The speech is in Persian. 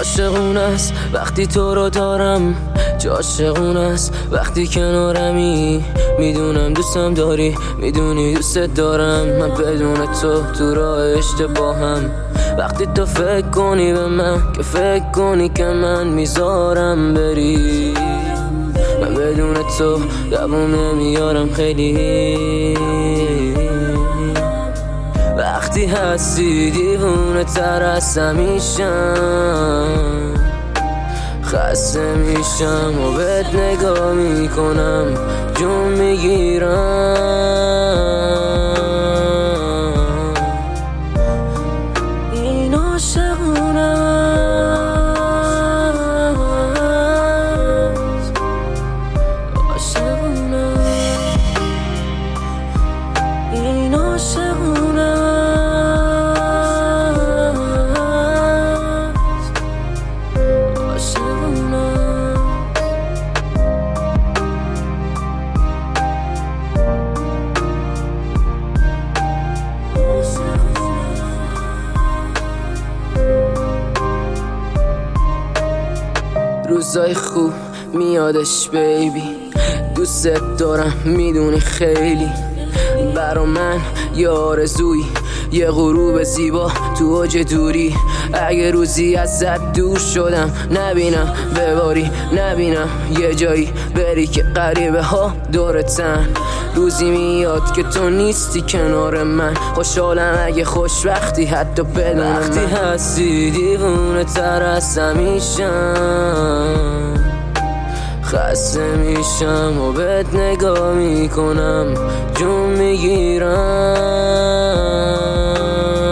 عاشقون است وقتی تو رو دارم، عاشقون است وقتی کنارمی. میدونم دوستم داری، میدونی دوستت دارم. من بدون تو راه اشتباهم. وقتی تو فکر کنی به من، که فکر کنی که من میذارم بری. من بدون تو دوام نمیارم خیلی. وقتی هستی دیوونه تر از همیشم، خسته میشم و بهت نگاه میکنم، جون میگیرم. این عاشقونه است، عاشقونه. این عاشقونه است، عاشقونه. روزای خوب میادش بیبی، دوستت دارم میدونی خیلی. برا من یه آرزویی، یه غروب زیبا تو اوج دوری. اگه روزی ازت دور شدم نبینم بباری، نبینم یه جایی بری که غریبه ها دورتن. روزی میاد که تو نیستی کنار من، خوشحالم اگه خوشبختی حتی بدون وقتی من. هستی دیوونه تر از همیشم، خسته میشم و بهت نگاه میکنم، جون میگیرم.